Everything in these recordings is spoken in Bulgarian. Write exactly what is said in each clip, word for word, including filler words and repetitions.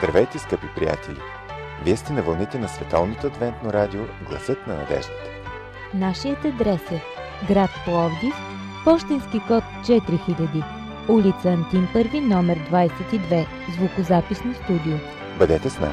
Здравейте, скъпи приятели! Вие сте на вълните на Световното адвентно радио Гласът на надеждата. Нашият адрес е град Пловдив, пощенски код четири хиляди, улица Антим първи, номер двадесет и две, звукозаписно студио. Бъдете с нас!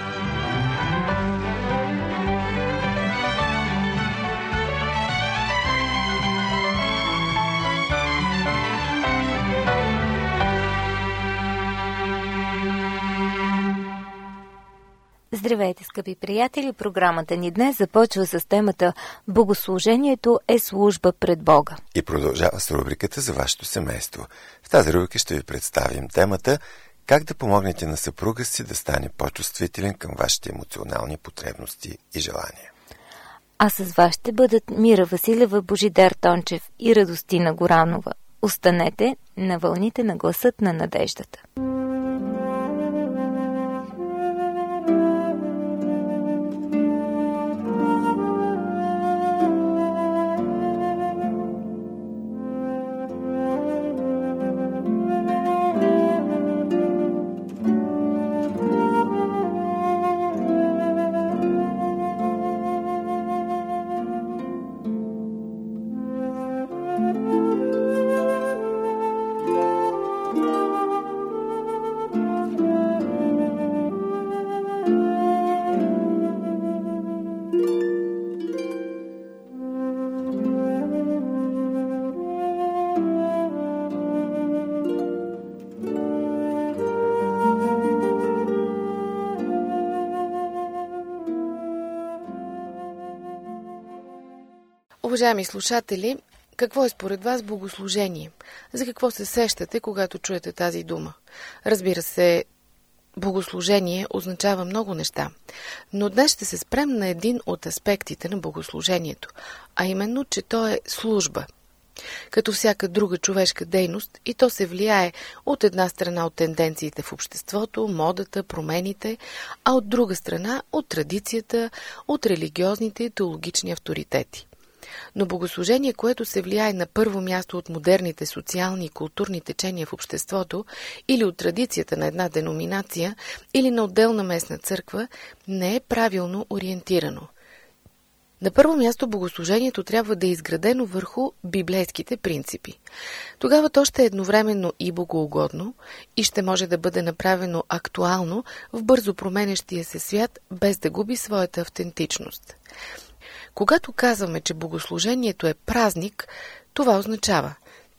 Здравейте, скъпи приятели! Програмата ни днес започва с темата "Богослужението е служба пред Бога". И продължава с рубриката за вашето семейство. В тази рубрика ще ви представим темата "Как да помогнете на съпруга си да стане по-чувствителен към вашите емоционални потребности и желания". А с вас ще бъдат Мира Василева, Божидар Тончев и Радостина Горанова. Останете на вълните на Гласът на надеждата. Уважаеми слушатели, какво е според вас богослужение? За какво се сещате, когато чуете тази дума? Разбира се, богослужение означава много неща, но днес ще се спрем на един от аспектите на богослужението, а именно, че то е служба. Като всяка друга човешка дейност, и то се влияе от една страна от тенденциите в обществото, модата, промените, а от друга страна от традицията, от религиозните и теологични авторитети. Но богослужение, което се влияе на първо място от модерните социални и културни течения в обществото или от традицията на една деноминация или на отделна местна църква, не е правилно ориентирано. На първо място богослужението трябва да е изградено върху библейските принципи. Тогава то ще е едновременно и богоугодно и ще може да бъде направено актуално в бързо променящия се свят, без да губи своята автентичност. Когато казваме, че богослужението е празник, това означава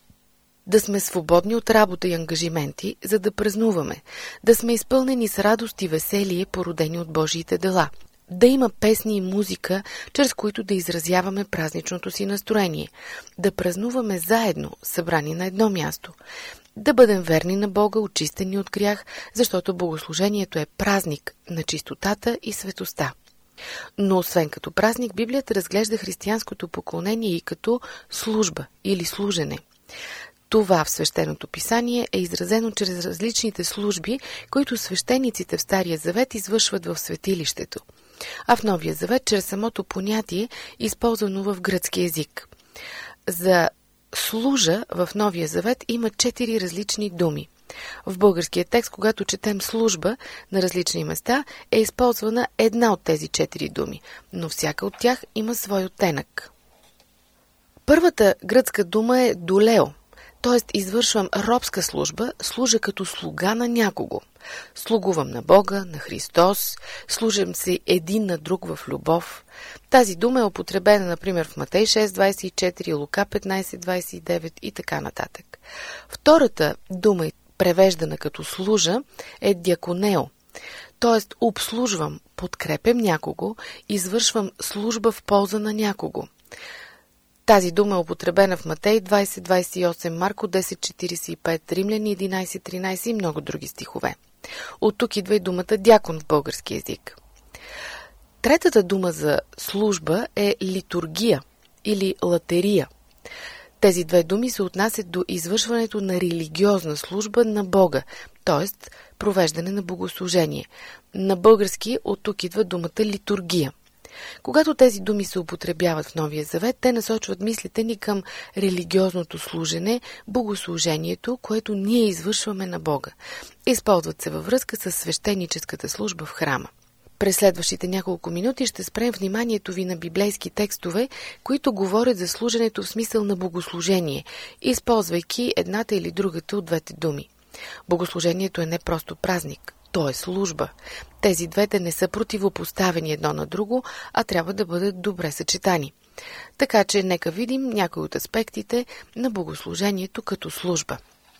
да сме свободни от работа и ангажименти, за да празнуваме, да сме изпълнени с радост и веселие, породени от Божиите дела, да има песни и музика, чрез които да изразяваме празничното си настроение, да празнуваме заедно, събрани на едно място, да бъдем верни на Бога, очистени от грях, защото богослужението е празник на чистотата и светостта. Но освен като празник, Библията разглежда християнското поклонение и като служба или служене. Това в Свещеното писание е изразено чрез различните служби, които свещениците в Стария завет извършват в светилището, а в Новия завет чрез самото понятие, използвано в гръцки език. За служа в Новия завет има четири различни думи. В българския текст, когато четем служба на различни места, е използвана една от тези четири думи, но всяка от тях има свой оттенък. Първата гръцка дума е долео, т.е. извършвам робска служба, служа като слуга на някого. Слугувам на Бога, на Христос, служим се един на друг в любов. Тази дума е употребена, например, в Матей шест двадесет и четири, Лука петнадесет двадесет и девет и така нататък. Втората дума, превеждана като служа, е дяконео, т.е. обслужвам, подкрепям някого, извършвам служба в полза на някого. Тази дума е употребена в Матей двадесет двадесет и осем, Марко десет четиридесет и пет, Римляни единадесет тринадесет и много други стихове. От тук идва и думата дякон в български език. Третата дума за служба е литургия или латерия. Тези две думи се отнасят до извършването на религиозна служба на Бога, т.е. провеждане на богослужение. На български от тук идва думата литургия. Когато тези думи се употребяват в Новия Завет, те насочват мислите ни към религиозното служене, богослужението, което ние извършваме на Бога. Използват се във връзка с свещеническата служба в храма. През следващите няколко минути ще спрем вниманието ви на библейски текстове, които говорят за служенето в смисъл на богослужение, използвайки едната или другата от двете думи. Богослужението е не просто празник, то е служба. Тези двете не са противопоставени едно на друго, а трябва да бъдат добре съчетани. Така че нека видим някои от аспектите на богослужението като служба.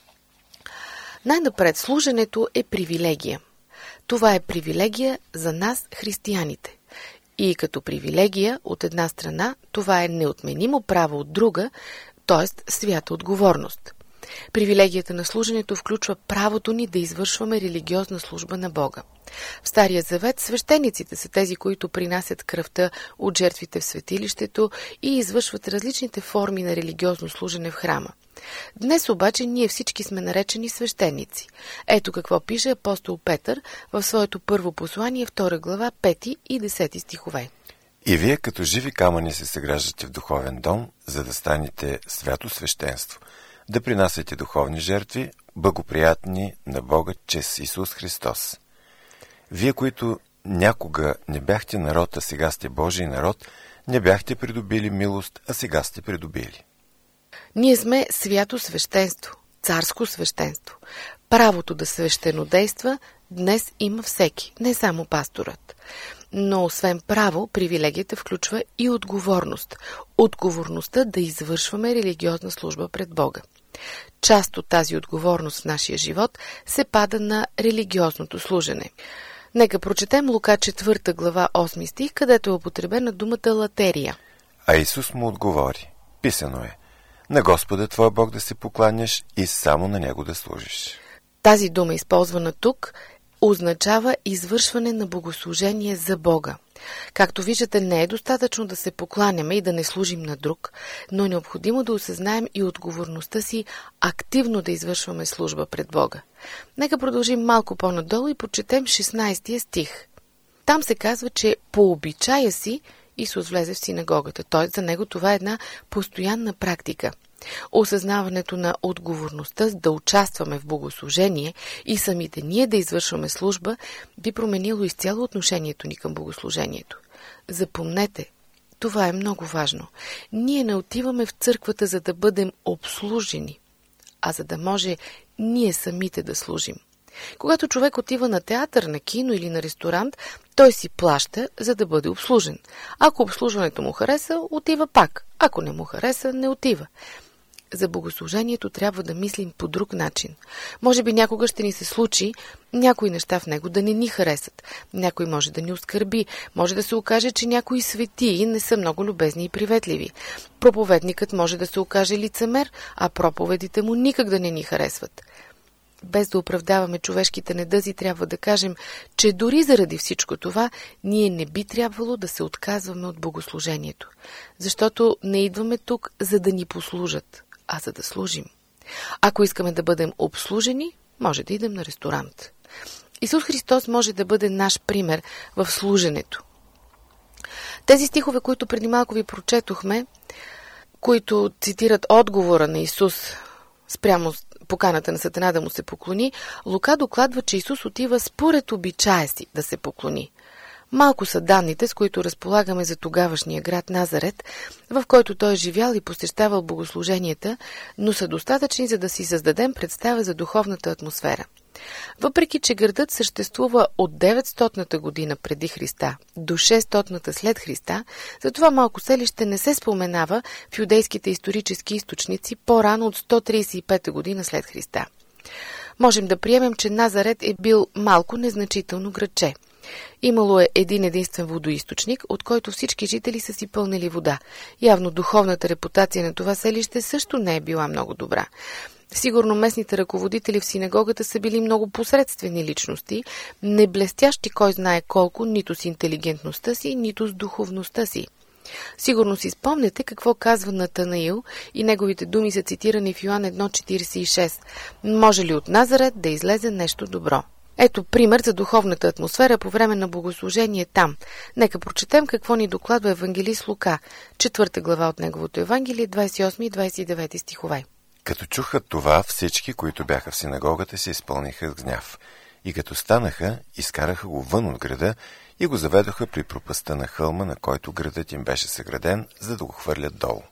Най-напред, служенето е привилегия. Това е привилегия за нас, християните. И като привилегия, от една страна, това е неотменимо право от друга, т.е. свята отговорност. Привилегията на служенето включва правото ни да извършваме религиозна служба на Бога. В Стария Завет свещениците са тези, които принасят кръвта от жертвите в светилището и извършват различните форми на религиозно служене в храма. Днес обаче ние всички сме наречени свещеници. Ето какво пише апостол Петър в своето първо послание, втора глава, пети и десети стихове. И вие като живи камъни се съграждате в духовен дом, за да станете свято свещенство, да принасяте духовни жертви, благоприятни на Бога чрез Исус Христос. Вие, които някога не бяхте народ, а сега сте Божий народ, не бяхте придобили милост, а сега сте придобили. Ние сме свято свещенство, царско свещенство. Правото да свещенодейства днес има всеки, не само пасторът. Но освен право, привилегията включва и отговорност. Отговорността да извършваме религиозна служба пред Бога. Част от тази отговорност в нашия живот се пада на религиозното служене. Нека прочетем Лука четвърта глава осми стих, където е употребена думата латерия. А Исус му отговори: писано е: на Господа твой Бог да се покланяш и само на Него да служиш. Тази дума, използвана тук, означава извършване на богослужение за Бога. Както виждате, не е достатъчно да се покланяме и да не служим на друг, но е необходимо да осъзнаем и отговорността си активно да извършваме служба пред Бога. Нека продължим малко по-надолу и прочетем шестнайсети стих. Там се казва, че по обичая си Исус влезе в синагогата, т.е. за него това е една постоянна практика. Осъзнаването на отговорността да участваме в богослужение и самите ние да извършваме служба би променило изцяло отношението ни към богослужението. Запомнете, това е много важно. Ние не отиваме в църквата, за да бъдем обслужени, а за да може ние самите да служим. Когато човек отива на театър, на кино или на ресторант, той си плаща, за да бъде обслужен. Ако обслужването му хареса, отива пак. Ако не му хареса, не отива. За богослужението трябва да мислим по друг начин. Може би някога ще ни се случи някои неща в него да не ни харесат. Някой може да ни оскърби. Може да се окаже, че някои светии не са много любезни и приветливи. Проповедникът може да се окаже лицемер, а проповедите му никак да не ни харесват. Без да оправдаваме човешките недъзи, трябва да кажем, че дори заради всичко това, ние не би трябвало да се отказваме от богослужението. Защото не идваме тук, за да ни послужат, а за да служим. Ако искаме да бъдем обслужени, може да идем на ресторант. Исус Христос може да бъде наш пример в служенето. Тези стихове, които преди малко ви прочетохме, които цитират отговора на Исус спрямо поканата на Сатана да му се поклони, Лука докладва, че Исус отива според обичая си да се поклони. Малко са данните, с които разполагаме за тогавашния град Назарет, в който той е живял и посещавал богослуженията, но са достатъчни, за да си създадем представа за духовната атмосфера. Въпреки че градът съществува от деветстотната година преди Христа до шестстотната след Христа, затова малко селище не се споменава в юдейските исторически източници по-рано от сто тридесет и пета година след Христа. Можем да приемем, че Назарет е бил малко незначително градче. Имало е един единствен водоизточник, от който всички жители са си пълнили вода. Явно духовната репутация на това селище също не е била много добра. Сигурно местните ръководители в синагогата са били много посредствени личности, не блестящи кой знае колко, нито с интелигентността си, нито с духовността си. Сигурно си спомнете какво казва Натанаил и неговите думи са цитирани в Йоан едно четиридесет и шест. Може ли от Назарет да излезе нещо добро? Ето пример за духовната атмосфера по време на богослужение там. Нека прочетем какво ни докладва евангелист Лука, четвърта глава от неговото Евангелие, двадесет и осми и двадесет и девети стихове. Като чуха това, всички, които бяха в синагогата, се изпълниха с гняв. И като станаха, изкараха го вън от града и го заведоха при пропастта на хълма, на който градът им беше съграден, за да го хвърлят долу.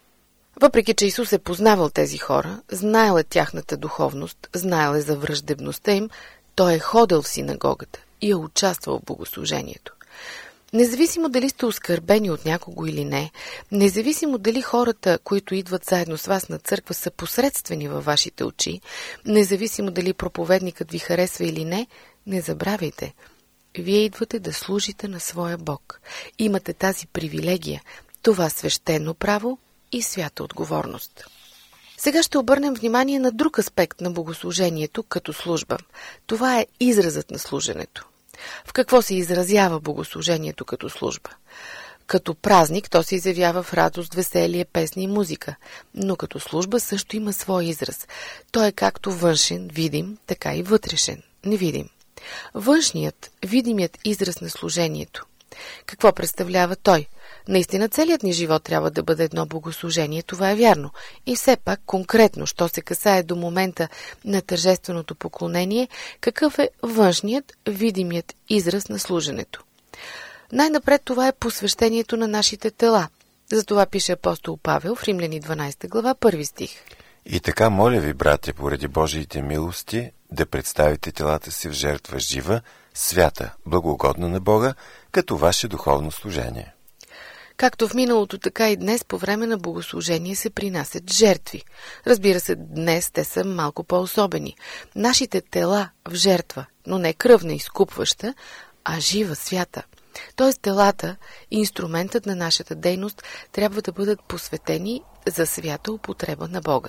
Въпреки че Исус е познавал тези хора, знаел е тяхната духовност, знаел е за враждебността им, той е ходил в синагогата и е участвал в богослужението. Независимо дали сте оскърбени от някого или не, независимо дали хората, които идват заедно с вас на църква, са посредствени във вашите очи, независимо дали проповедникът ви харесва или не, не забравяйте. Вие идвате да служите на своя Бог. Имате тази привилегия, това свещено право и свята отговорност. Сега ще обърнем внимание на друг аспект на богослужението като служба. Това е изразът на служенето. В какво се изразява богослужението като служба? Като празник то се изявява в радост, веселие, песни и музика, но като служба също има свой израз. Той е както външен, видим, така и вътрешен, невидим. Външният, видимият израз на служението. Какво представлява той? Наистина целият ни живот трябва да бъде едно богослужение, това е вярно. И все пак конкретно, що се касае до момента на тържественото поклонение, какъв е външният, видимият израз на служенето? Най-напред това е посвещението на нашите тела. Затова пише апостол Павел в Римляни дванадесета глава, първи стих. И така, моля ви, братя, поради Божиите милости, да представите телата си в жертва жива, свята, благоугодна на Бога, като ваше духовно служение. Както в миналото, така и днес по време на богослужение се принасят жертви. Разбира се, днес те са малко по-особени. Нашите тела в жертва, но не кръвна изкупваща, а жива, свята. Тоест телата, инструментът на нашата дейност, трябва да бъдат посветени за свята употреба на Бога.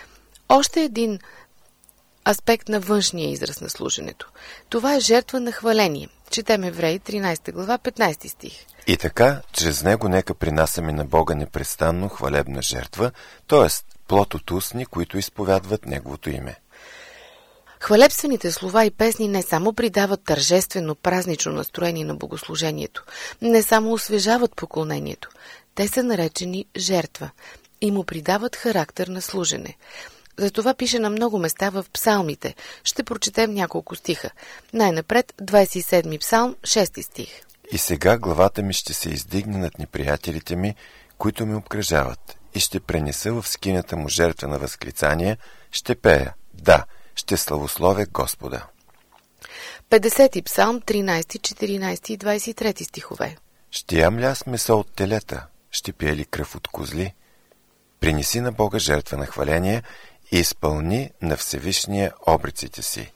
Още един аспект на външния израз на служенето. Това е жертва на хваление. Четем Евреи тринадесета глава, петнадесети стих. И така, чрез него нека принасяме на Бога непрестанно хвалебна жертва, т.е. плод от устни, които изповядват Неговото име. Хвалебствените слова и песни не само придават тържествено празнично настроение на богослужението, не само освежават поклонението, те са наречени жертва и му придават характер на служене. Затова пише на много места в псалмите. Ще прочетем няколко стиха. Най-напред, двадесет и седми псалм, шести стих. И сега главата ми ще се издигне над неприятелите ми, които ми обкръжават, и ще пренеса в скинята му жертва на възклицание, ще пея, да, ще славословя Господа. петдесети псалм, тринадесети, четиринадесети и двадесет и трети стихове. Ще ям ли аз месо от телета, ще пия ли кръв от козли? Принеси на Бога жертва на хваление и изпълни на Всевишния обреците си.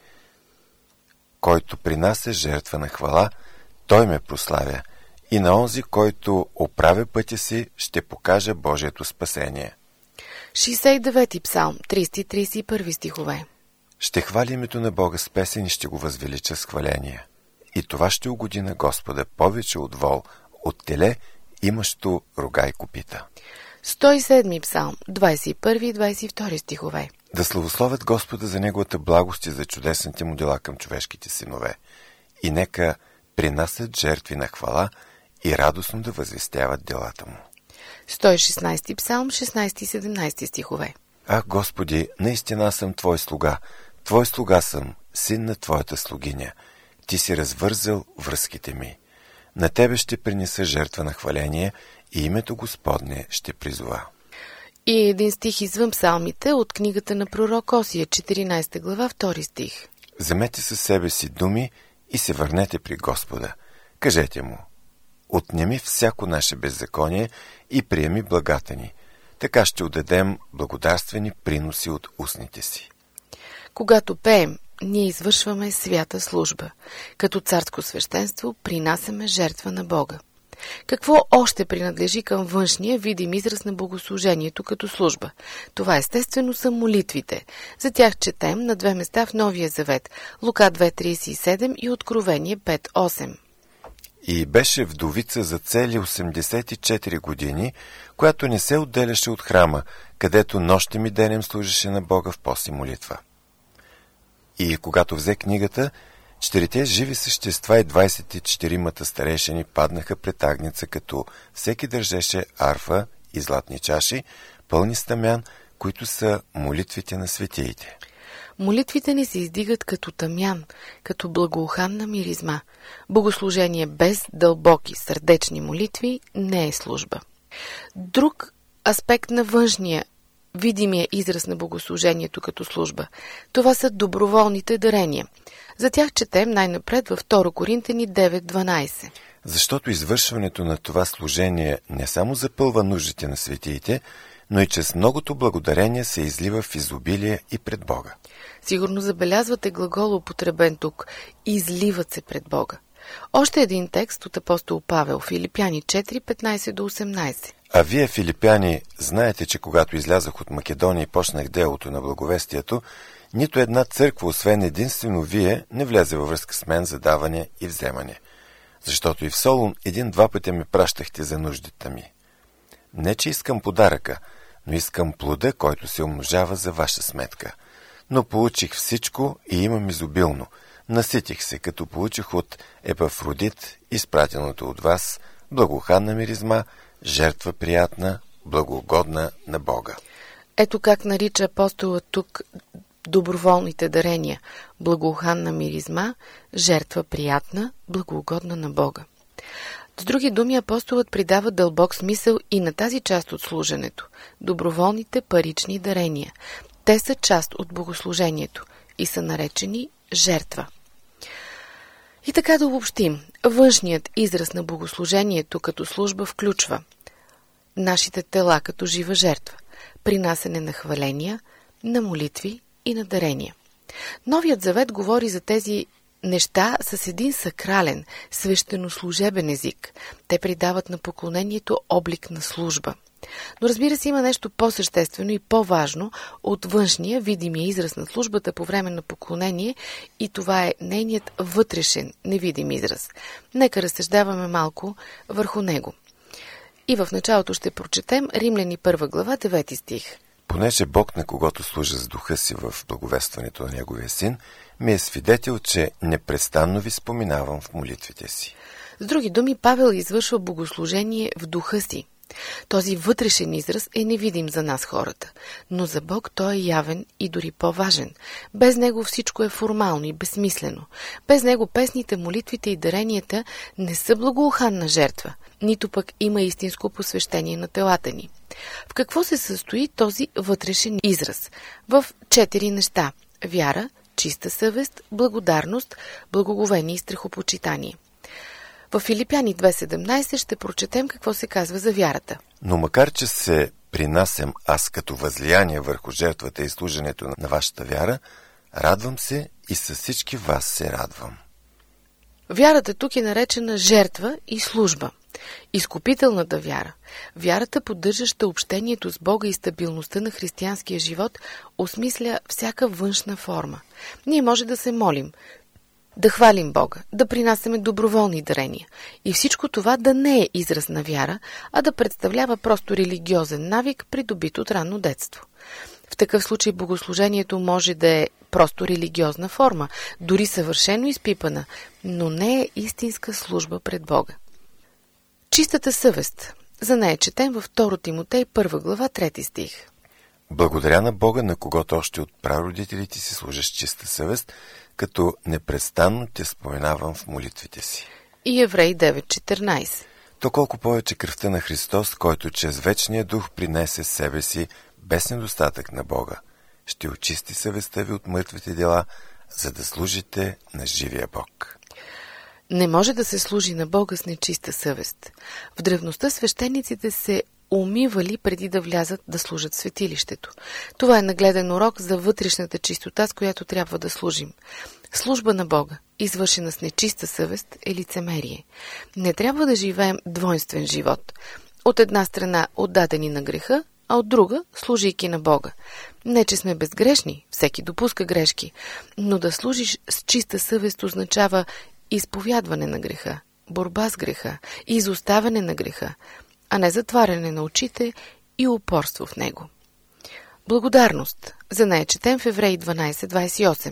Който принася жертва на хвала, той ме прославя, и на онзи, който оправя пътя си, ще покажа Божието спасение. шейсет и девети псалм, тридесети и тридесет и първи стихове. Ще хвали името на Бога с песен и ще го възвелича с хваление. И това ще угоди на Господа повече от вол, от теле, имащо рога и копита. сто и седми псалм, двадесет и първи и двадесет и втори стихове. Да славословят Господа за Неговата благост и за чудесните му дела към човешките синове. И нека принасят жертви на хвала и радостно да възвестяват делата му. сто и шестнадесети псалм, шестнадесети и седемнадесети стихове. Ах, Господи, наистина съм Твой слуга. Твой слуга съм, син на Твоята слугиня. Ти си развързал връзките ми. На Тебе ще принеса жертва на хваление и името Господне ще призова. И един стих извън псалмите от книгата на пророк Осия, четиринадесета глава, втори стих. Вземете със себе си думи и се върнете при Господа. Кажете му, отнеми всяко наше беззаконие и приеми благата ни. Така ще отдадем благодарствени приноси от устните си. Когато пеем, ние извършваме свята служба. Като царско свещенство принасяме жертва на Бога. Какво още принадлежи към външния видим израз на богослужението като служба? Това естествено са молитвите. За тях четем на две места в Новия завет – Лука две тридесет и седем и Откровение пет осем. И беше вдовица за цели осемдесет и четири години, която не се отделяше от храма, където нощем и денем служеше на Бога в пост и молитва. И когато взе книгата, Четирите живи същества и двайсет и четиримата старейшини паднаха пред Агнеца, като всеки държеше арфа и златни чаши, пълни с тамян, които са молитвите на светиите. Молитвите ни се издигат като тамян, като благоуханна миризма. Богослужение без дълбоки сърдечни молитви не е служба. Друг аспект на външния, видимия израз на богослужението като служба, това са доброволните дарения. За тях четем най-напред във втори Коринтяни девет дванайсет. Защото извършването на това служение не само запълва нуждите на светиите, но и чрез многото благодарение се излива в изобилие и пред Бога. Сигурно забелязвате глагола употребен тук – изливат се пред Бога. Още един текст от апостол Павел, Филипяни четири петнайсет до осемнайсет. А вие, филипяни, знаете, че когато излязах от Македония и почнах делото на благовестието, нито една църква, освен единствено вие, не влезе във връзка с мен за даване и вземане. Защото и в Солун един-два пъти ме пращахте за нуждите ми. Не, че искам подаръка, но искам плода, който се умножава за ваша сметка. Но получих всичко и имам изобилно. Наситих се, като получих от Епафродит, изпратеното от вас, благоуханна миризма, жертва приятна, благоугодна на Бога. Ето как нарича апостолът тук доброволните дарения. Благоуханна миризма, жертва приятна, благоугодна на Бога. С други думи, апостолът придава дълбок смисъл и на тази част от служенето – доброволните парични дарения. Те са част от богослужението и са наречени жертва. И така да обобщим, външният израз на богослужението като служба включва нашите тела като жива жертва, принасене на хваления, на молитви и на дарения. Новият завет говори за тези неща с един сакрален, свещенослужебен език. Те придават на поклонението облик на служба. Но разбира се, има нещо по-съществено и по-важно от външния, видимия израз на службата по време на поклонение и това е нейният вътрешен, невидим израз. Нека разсъждаваме малко върху него. И в началото ще прочетем Римляни първа глава, девети стих. Понеже Бог, на когото служа с духа си в благовестването на Неговия син, ми е свидетел, че непрестанно ви споминавам в молитвите си. С други думи, Павел извършва богослужение в духа си. Този вътрешен израз е невидим за нас хората, но за Бог той е явен и дори по-важен. Без него всичко е формално и безсмислено. Без него песните, молитвите и даренията не са благоуханна жертва, нито пък има истинско посвещение на телата ни. В какво се състои този вътрешен израз? В четири неща – вяра, чиста съвест, благодарност, благоговение и страхопочитание. В Филипяни две седемнайсет ще прочетем какво се казва за вярата. Но макар, че се принасям аз като възлияние върху жертвата и служенето на вашата вяра, радвам се и с всички вас се радвам. Вярата тук е наречена жертва и служба. Изкупителната вяра, вярата, поддържаща общението с Бога и стабилността на християнския живот, осмисля всяка външна форма. Ние може да се молим, да хвалим Бога, да принасяме доброволни дарения. И всичко това да не е израз на вяра, а да представлява просто религиозен навик, придобит от ранно детство. В такъв случай богослужението може да е просто религиозна форма, дори съвършено изпипана, но не е истинска служба пред Бога. Чистата съвест. За нея четем във втори Тимотей първа глава, трети стих. Благодаря на Бога, на когото още от прародителите си служа с чиста съвест, като непрестанно те споменавам в молитвите си. И Евреи девет четиринайсет. То колко повече кръвта на Христос, който чрез вечния дух принесе себе си без недостатък на Бога, ще очисти съвестта ви от мъртвите дела, за да служите на живия Бог. Не може да се служи на Бога с нечиста съвест. В древността свещениците се умивали преди да влязат да служат в светилището. Това е нагледен урок за вътрешната чистота, с която трябва да служим. Служба на Бога, извършена с нечиста съвест, е лицемерие. Не трябва да живеем двойствен живот. От една страна отдадени на греха, а от друга служейки на Бога. Не, че сме безгрешни, всеки допуска грешки, но да служиш с чиста съвест означава изповядване на греха, борба с греха, изоставяне на греха, а не затваряне на очите и упорство в него. Благодарност. За нея четем в Евреи дванайсет двайсет и осем.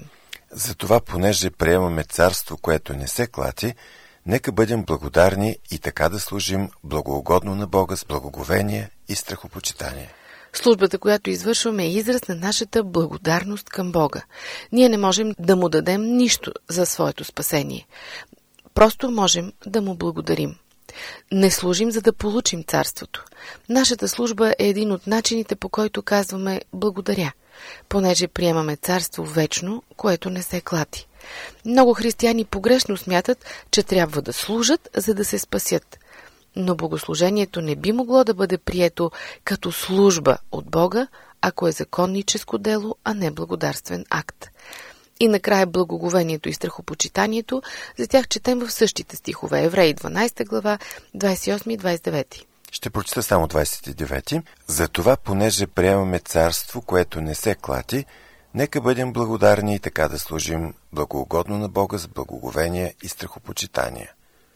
Затова, понеже приемаме царство, което не се клати, нека бъдем благодарни и така да служим благоугодно на Бога с благоговение и страхопочитание. Службата, която извършваме, е израз на нашата благодарност към Бога. Ние не можем да му дадем нищо за своето спасение. Просто можем да му благодарим. Не служим, за да получим царството. Нашата служба е един от начините, по който казваме благодаря, понеже приемаме царство вечно, което не се клати. Много християни погрешно смятат, че трябва да служат, за да се спасят. Но богослужението не би могло да бъде прието като служба от Бога, ако е законническо дело, а не благодарствен акт. И накрая благоговението и страхопочитанието, за тях четем в същите стихове. Евреи дванадесета глава, двадесет и осми и двадесет и девети. Ще прочита само двадесет и девети. Затова, понеже приемаме царство, което не се клати, нека бъдем благодарни и така да служим благоугодно на Бога с благоговение и страхопочитание.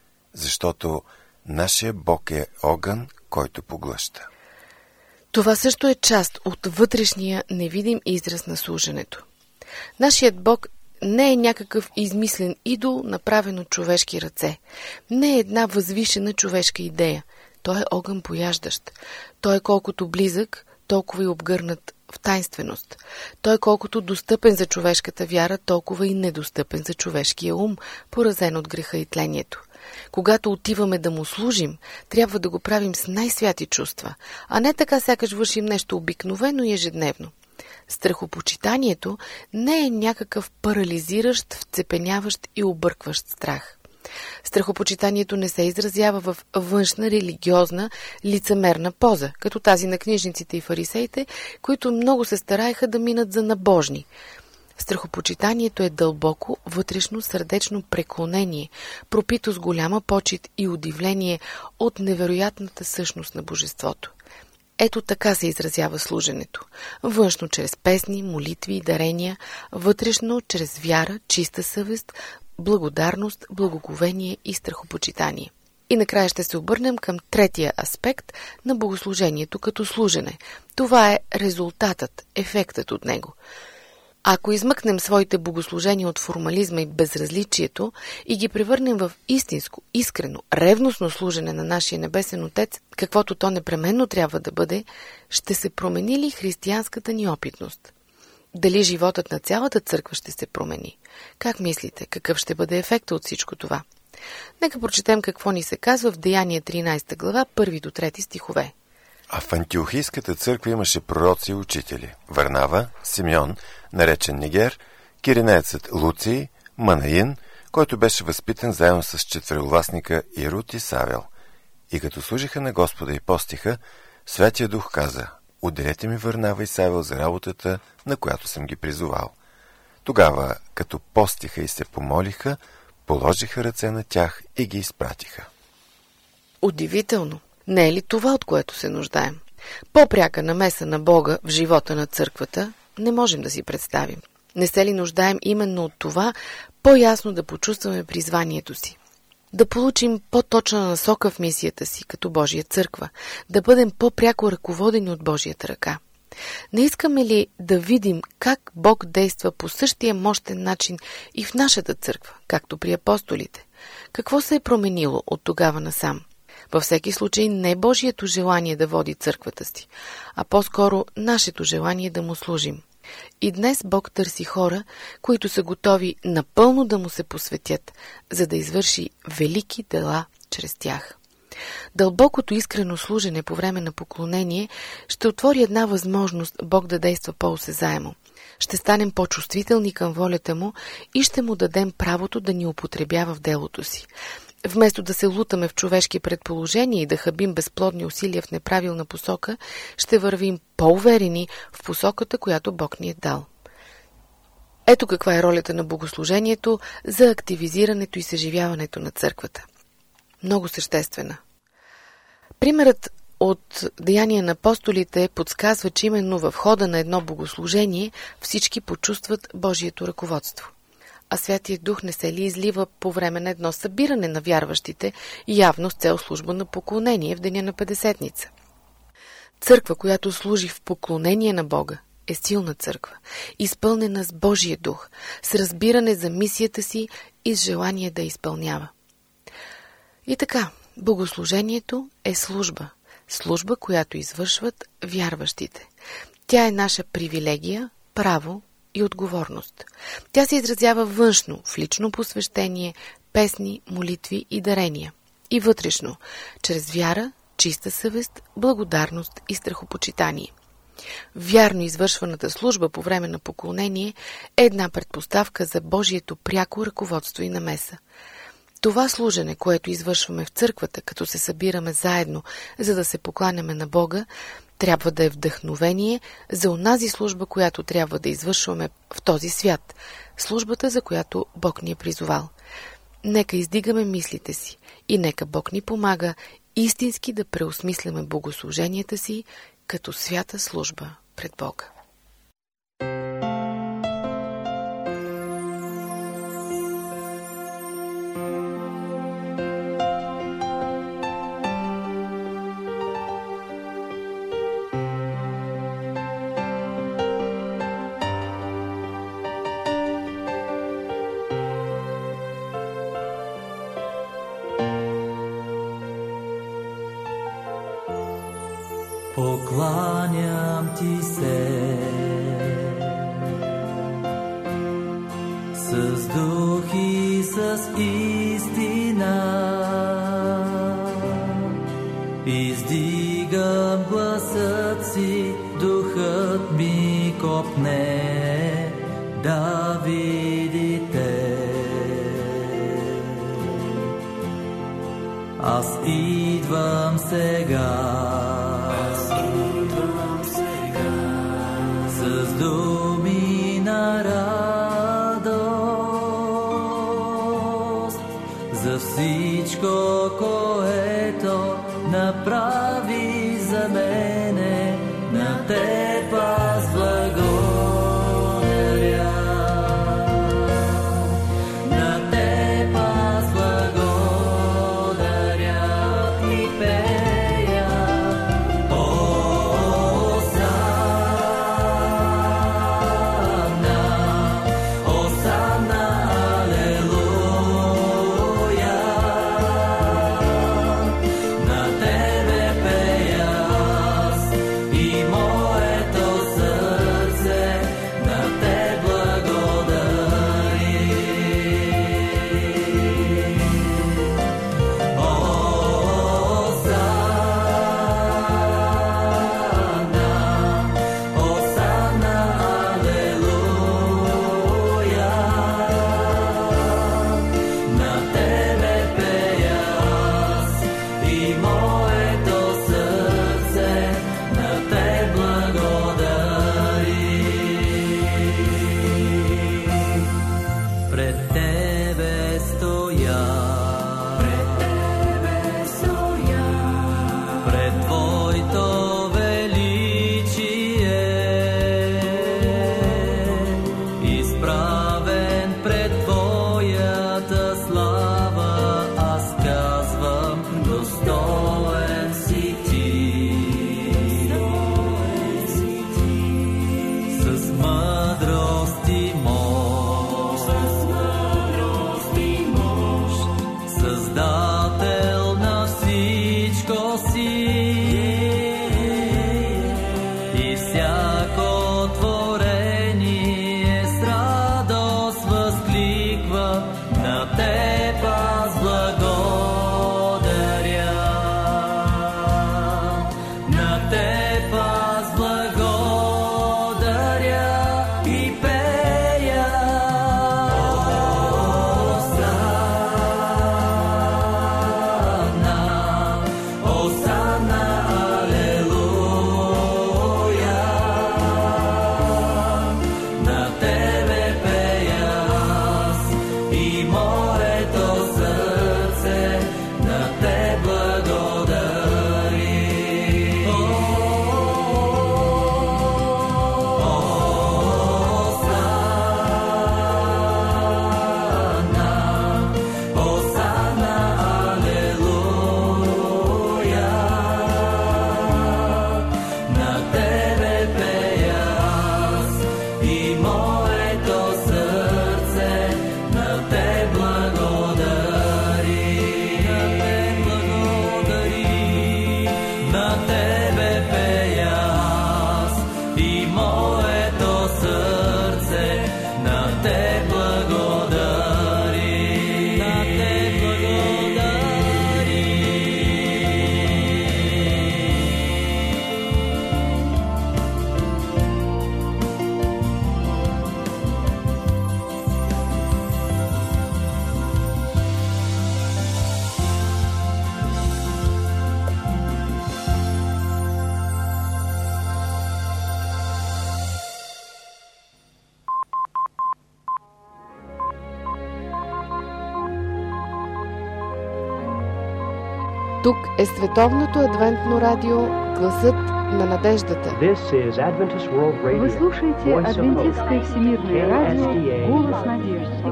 Защото нашия Бог е огън, който поглъща. Това също е част от вътрешния невидим израз на служенето. Нашият Бог не е някакъв измислен идол, направен от човешки ръце. Не е една възвишена човешка идея. Той е огън пояждащ. Той е колкото близък, толкова и обгърнат в тайнственост. Той е колкото достъпен за човешката вяра, толкова и недостъпен за човешкия ум, поразен от греха и тлението. Когато отиваме да му служим, трябва да го правим с най-святи чувства, а не така сякаш вършим нещо обикновено и ежедневно. Страхопочитанието не е някакъв парализиращ, вцепеняващ и объркващ страх. Страхопочитанието не се изразява в външна, религиозна, лицемерна поза, като тази на книжниците и фарисеите, които много се стараеха да минат за набожни. Страхопочитанието е дълбоко, вътрешно, сърдечно преклонение, пропито с голяма почит и удивление от невероятната същност на Божеството. Ето така се изразява служенето. Външно чрез песни, молитви и дарения, вътрешно чрез вяра, чиста съвест, благодарност, благоговение и страхопочитание. И накрая ще се обърнем към третия аспект на богослужението като служене. Това е резултатът, ефектът от него. Ако измъкнем своите богослужения от формализма и безразличието и ги превърнем в истинско, искрено, ревностно служене на нашия Небесен Отец, каквото то непременно трябва да бъде, ще се промени ли християнската ни опитност? Дали животът на цялата църква ще се промени? Как мислите, какъв ще бъде ефектът от всичко това? Нека прочетем какво ни се казва в Деяния тринадесета глава, първи до трети стихове. А в Антиохийската църква имаше пророци и учители. Варнава, Симеон, наречен Нигер, киринеецът Луций, Манаин, който беше възпитан заедно с четвървластника Ирут и Савел. И като служиха на Господа и постиха, Святия Дух каза: отделете ми Варнава и Савел за работата, на която съм ги призовал. Тогава, като постиха и се помолиха, положиха ръце на тях и ги изпратиха. Удивително! Не е ли това, от което се нуждаем? По-пряка намеса на Бога в живота на църквата не можем да си представим. Не се ли нуждаем именно от това по-ясно да почувстваме призванието си? Да получим по-точна насока в мисията си като Божия църква, да бъдем по-пряко ръководени от Божията ръка. Не искаме ли да видим как Бог действа по същия мощен начин и в нашата църква, както при апостолите? Какво се е променило от тогава насам? Във всеки случай не Божието желание да води църквата си, а по-скоро нашето желание да му служим. И днес Бог търси хора, които са готови напълно да му се посветят, за да извърши велики дела чрез тях. Дълбокото искрено служене по време на поклонение ще отвори една възможност Бог да действа по-осезаемо. Ще станем по-чувствителни към волята му и ще му дадем правото да ни употребява в делото си. Вместо да се лутаме в човешки предположения и да хабим безплодни усилия в неправилна посока, ще вървим по-уверени в посоката, която Бог ни е дал. Ето каква е ролята на богослужението за активизирането и съживяването на църквата. Много съществена. Примерът от Деяния на апостолите подсказва, че именно в хода на едно богослужение всички почувстват Божието ръководство. А Святия Дух не се ли излива по време на едно събиране на вярващите, явно с цел служба на поклонение в деня на Петдесетница? Църква, която служи в поклонение на Бога, е силна църква, изпълнена с Божия дух, с разбиране за мисията си и с желание да изпълнява. И така, богослужението е служба. Служба, която извършват вярващите. Тя е наша привилегия, право и отговорност. Тя се изразява външно, в лично посвещение, песни, молитви и дарения. И вътрешно, чрез вяра, чиста съвест, благодарност и страхопочитание. Вярно извършваната служба по време на поклонение е една предпоставка за Божието пряко ръководство и намеса. Това служене, което извършваме в църквата, като се събираме заедно, за да се покланяме на Бога, трябва да е вдъхновение за онази служба, която трябва да извършваме в този свят, службата, за която Бог ни е призовал. Нека издигаме мислите си и нека Бог ни помага истински да преосмисляме богослуженията си като свята служба пред Бога. Покланям ти се с дух и с истина, издигам гласът си, духът ми копне да видите. Аз идвам сега с думи на радост за всичко, което направи за мене, на теб аз благодаря. На теб аз благодаря и пея. Пред Тебе стоя. Тук е Световното адвентно радио, гласът на надеждата. Вы слушаете Адвентистское всемирное радио, голос надежды.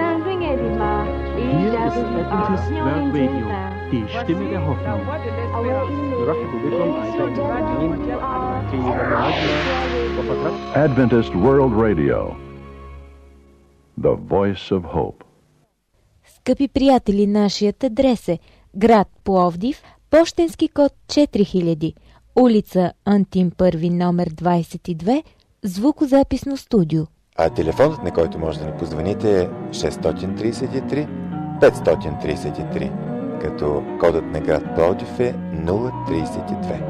Hier ist Adventist World Radio, die Stimme der Hoffnung. Adventist World Radio, the voice of hope. Скъпи приятели, нашият адрес е град Пловдив, пощенски код четири хиляди, улица Антим първи, номер двадесет и две, звукозаписно студио. А телефонът, на който може да ни позвоните, е шест три три пет три три, като кодът на град Пловдив е нула тридесет и две.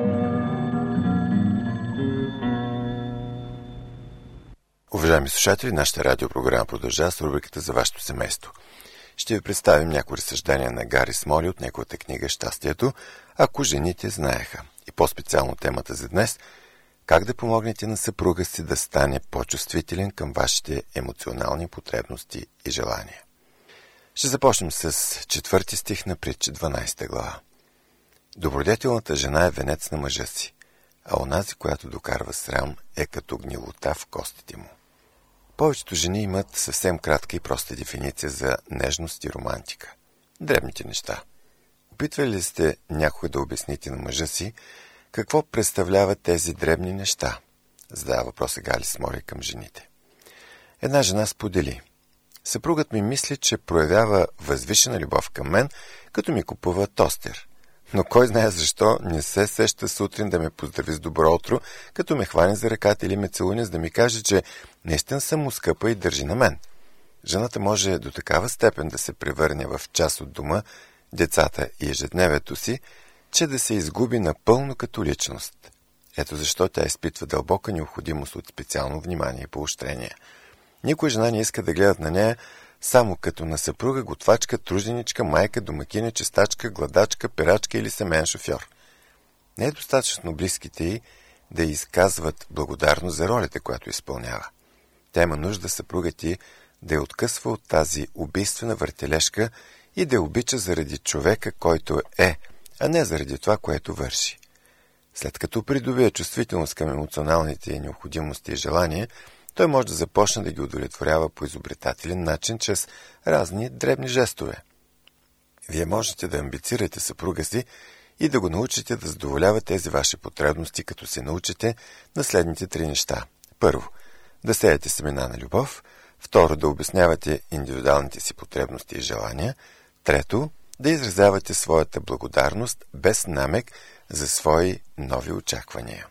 Уважаеми слушатели, нашата радиопрограма продължава с рубриката за вашето семейство. Ще ви представим някои разсъждения на Гари Смоли от неговата книга «Щастието», ако жените знаеха. И по-специално темата за днес – как да помогнете на съпруга си да стане по-чувствителен към вашите емоционални потребности и желания. Ще започнем с четвърти стих на Притча дванадесета глава. Добродетелната жена е венец на мъжа си, а онази, която докарва срам, е като гнилота в костите му. Повечето жени имат съвсем кратка и проста дефиниция за нежност и романтика. Дребните неща. Опитвали ли сте някой да обясните на мъжа си какво представляват тези дребни неща? Задава въпроса Гали Смоли към жените. Една жена сподели: съпругът ми мисли, че проявява възвишена любов към мен, като ми купува тостер. Но кой знае защо не се сеща сутрин да ме поздрави с добро утро, като ме хване за ръката или ме целуне, за да ми каже, че наистина съм му скъпа и държи на мен. Жената може до такава степен да се превърне в част от дома, децата и ежедневието си, че да се изгуби напълно като личност. Ето защо тя изпитва дълбока необходимост от специално внимание и поощрение. Никой жена не иска да гледат на нея само като на съпруга, готвачка, труженичка, майка, домакиня, чистачка, гладачка, перачка или семейен шофьор. Не е достатъчно близките й да изказват благодарност за ролята, която изпълнява. Тя има нужда съпругът ти да я откъсва от тази убийствена въртележка и да я обича заради човека, който е, а не заради това, което върши. След като придобие чувствителност към емоционалните необходимости и желания, той може да започне да ги удовлетворява по изобретателен начин, чрез разни дребни жестове. Вие можете да амбицирате съпруга си и да го научите да задоволява тези ваши потребности, като се научите на следните три неща. Първо, да сеете семена на любов. Второ, да обяснявате индивидуалните си потребности и желания. Трето, да изразявате своята благодарност без намек за свои нови очаквания.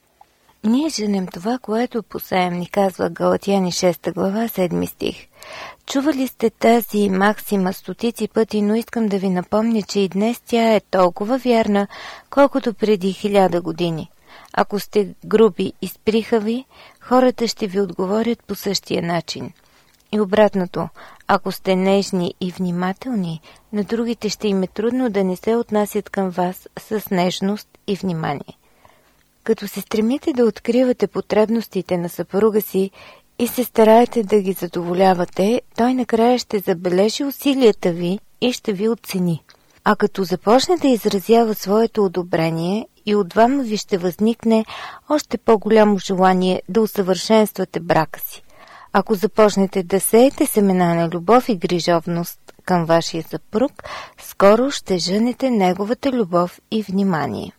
Ние женем това, което посеем, ни казва Галатяни шеста глава, седми стих. Чували сте тази максима стотици пъти, но искам да ви напомня, че и днес тя е толкова вярна, колкото преди хиляда години. Ако сте груби и сприхави, хората ще ви отговорят по същия начин. И обратното, ако сте нежни и внимателни, на другите ще им е трудно да не се отнасят към вас с нежност и внимание. Като се стремите да откривате потребностите на съпруга си и се стараете да ги задоволявате, той накрая ще забележи усилията ви и ще ви оцени. А като започне да изразява своето одобрение, и от двама ви ще възникне още по-голямо желание да усъвършенствате брака си. Ако започнете да сеете семена на любов и грижовност към вашия съпруг, скоро ще жънете неговата любов и внимание.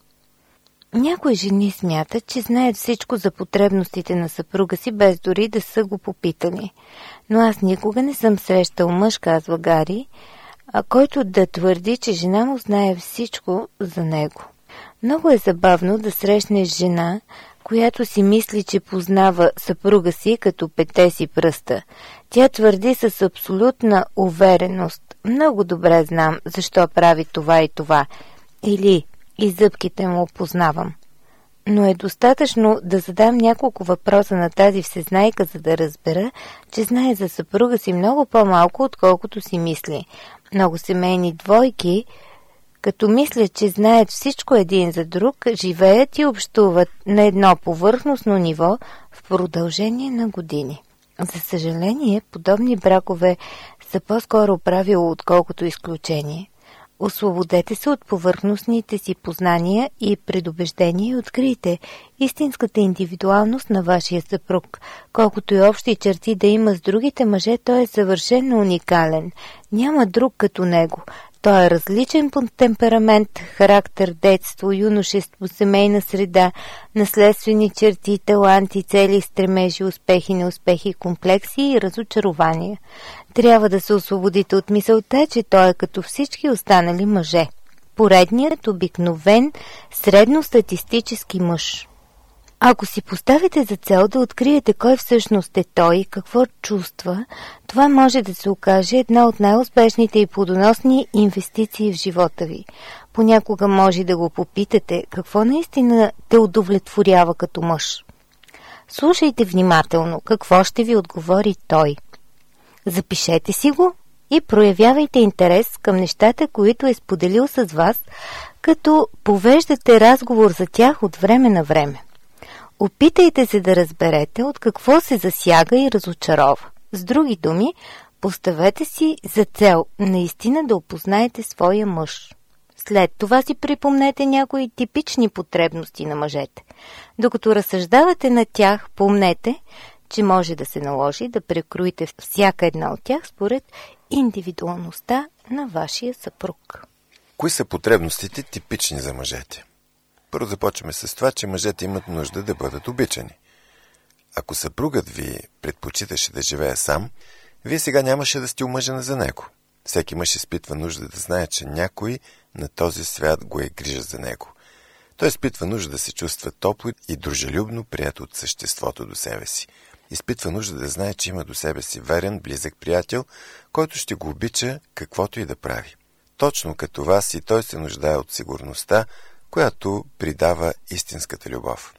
Някои жени смятат, че знаят всичко за потребностите на съпруга си, без дори да са го попитали. Но аз никога не съм срещал мъж, казва Гари, а който да твърди, че жена му знае всичко за него. Много е забавно да срещнеш жена, която си мисли, че познава съпруга си като пете си пръста. Тя твърди с абсолютна увереност: много добре знам защо прави това и това. Или и зъбките му познавам. Но е достатъчно да задам няколко въпроса на тази всезнайка, за да разбера, че знае за съпруга си много по-малко, отколкото си мисли. Много семейни двойки, като мислят, че знаят всичко един за друг, живеят и общуват на едно повърхностно ниво в продължение на години. За съжаление, подобни бракове са по-скоро правило, отколкото изключение. Освободете се от повърхностните си познания и предубеждения и открийте истинската индивидуалност на вашия съпруг. Колкото и общи черти да има с другите мъже, той е съвършено уникален. Няма друг като него. Той е различен по темперамент, характер, детство, юношество, семейна среда, наследствени черти, таланти, цели, стремежи, успехи, неуспехи, комплекси и разочарования. Трябва да се освободите от мисълта, че той е като всички останали мъже. Поредният, обикновен, средностатистически мъж. Ако си поставите за цел да откриете кой всъщност е той и какво чувства, това може да се окаже една от най-успешните и плодоносни инвестиции в живота ви. Понякога може да го попитате какво наистина те удовлетворява като мъж. Слушайте внимателно какво ще ви отговори той. Запишете си го и проявявайте интерес към нещата, които е споделил с вас, като повеждате разговор за тях от време на време. Опитайте се да разберете от какво се засяга и разочарова. С други думи, поставете си за цел наистина да опознаете своя мъж. След това си припомнете някои типични потребности на мъжете. Докато разсъждавате над тях, помнете, че може да се наложи да прекроите всяка една от тях според индивидуалността на вашия съпруг. Кои са потребностите типични за мъжете? Първо започваме с това, че мъжете имат нужда да бъдат обичани. Ако съпругът ви предпочиташе да живее сам, вие сега нямаше да сте омъжена за него. Всеки мъж изпитва нужда да знае, че някой на този свят го е грижа за него. Той изпитва нужда да се чувства топло и дружелюбно прият от съществото до себе си. Изпитва нужда да знае, че има до себе си верен, близък приятел, който ще го обича каквото и да прави. Точно като вас и той се нуждае от сигурността, която придава истинската любов.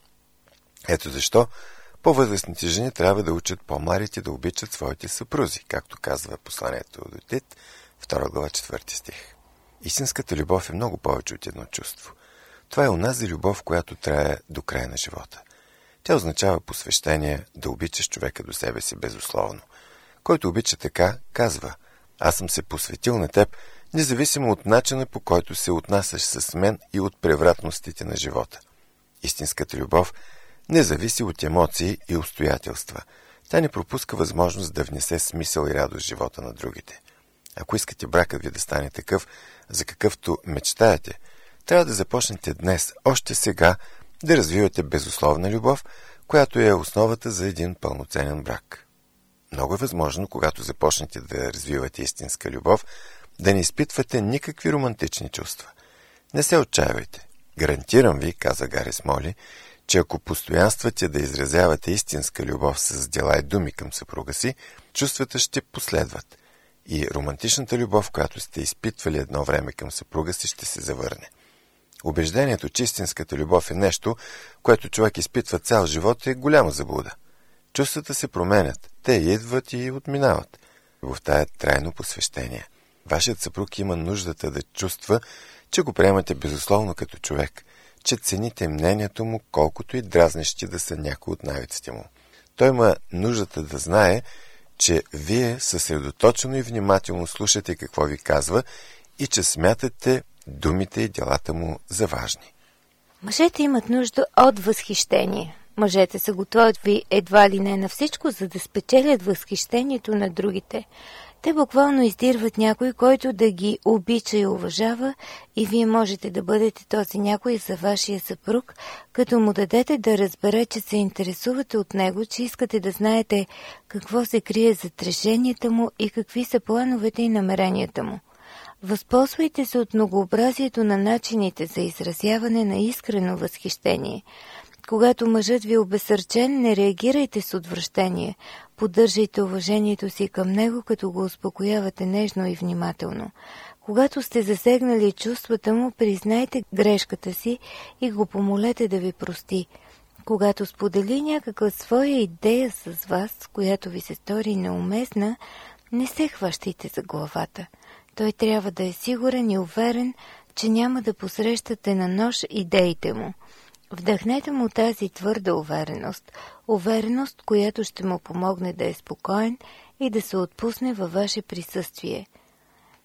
Ето защо по-възрастните жени трябва да учат по-младите да обичат своите съпрузи, както казва посланието до Тит, втора глава, четвърти стих. Истинската любов е много повече от едно чувство. Това е онази любов, която трае до края на живота. Тя означава посвещение, да обичаш човека до себе си безусловно. Който обича така, казва: аз съм се посветил на теб, независимо от начина, по който се отнасяш с мен и от превратностите на живота. Истинската любов не зависи от емоции и обстоятелства. Тя не пропуска възможност да внесе смисъл и радост в живота на другите. Ако искате бракът ви да стане такъв, за какъвто мечтаете, трябва да започнете днес, още сега, да развивате безусловна любов, която е основата за един пълноценен брак. Много е възможно, когато започнете да развивате истинска любов, да не изпитвате никакви романтични чувства. Не се отчаивайте. Гарантирам ви, каза Гари Смоли, че ако постоянствате да изразявате истинска любов с дела и думи към съпруга си, чувствата ще последват и романтичната любов, която сте изпитвали едно време към съпруга си, ще се завърне. Убеждението, че истинската любов е нещо, което човек изпитва цял живот, е голяма заблуда. Чувствата се променят, те идват и отминават. Любовта е трайно посвещение. Вашият съпруг има нуждата да чувства, че го приемате безусловно като човек, че цените мнението му, колкото и дразнещи да са някои от навиците му. Той има нуждата да знае, че вие съсредоточено и внимателно слушате какво ви казва и че смятате думите и делата му за важни. Мъжете имат нужда от възхищение. Мъжете са готови едва ли не на всичко, за да спечелят възхищението на другите. Те буквално издирват някой, който да ги обича и уважава, и вие можете да бъдете този някой за вашия съпруг, като му дадете да разбере, че се интересувате от него, че искате да знаете какво се крие зад решенията му и какви са плановете и намеренията му. Възползвайте се от многообразието на начините за изразяване на искрено възхищение. Когато мъжът ви е обезсърчен, не реагирайте с отвращение. Поддържайте уважението си към него, като го успокоявате нежно и внимателно. Когато сте засегнали чувствата му, признайте грешката си и го помолете да ви прости. Когато сподели някаква своя идея с вас, която ви се стори неуместна, не се хващайте за главата. Той трябва да е сигурен и уверен, че няма да посрещате на нож идеите му. Вдъхнете му тази твърда увереност, увереност, която ще му помогне да е спокоен и да се отпусне във ваше присъствие.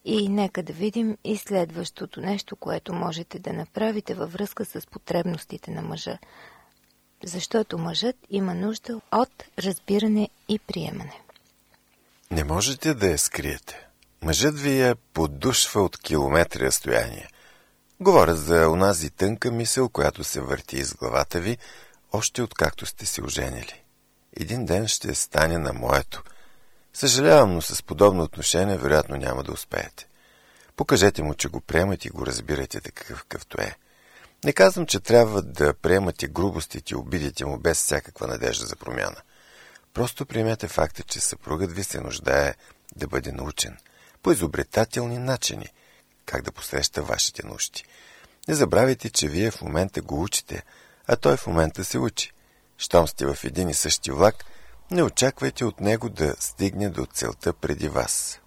И нека да видим и следващото нещо, което можете да направите във връзка с потребностите на мъжа. Защото мъжът има нужда от разбиране и приемане. Не можете да я скриете. Мъжът ви я поддушва от километри разстояние. Говоря за онази тънка мисъл, която се върти из главата ви, още откакто сте се оженили. Един ден ще стане на моето. Съжалявам, но с подобно отношение вероятно няма да успеете. Покажете му, че го приемате и го разбирате такъв какъвто е. Не казвам, че трябва да приемате грубостите и обидите му без всякаква надежда за промяна. Просто приемете факта, че съпругът ви се нуждае да бъде научен по изобретателни начини, как да посреща вашите нужди. Не забравяйте, че вие в момента го учите, а той в момента се учи. Щом сте в един и същи влак, не очаквайте от него да стигне до целта преди вас.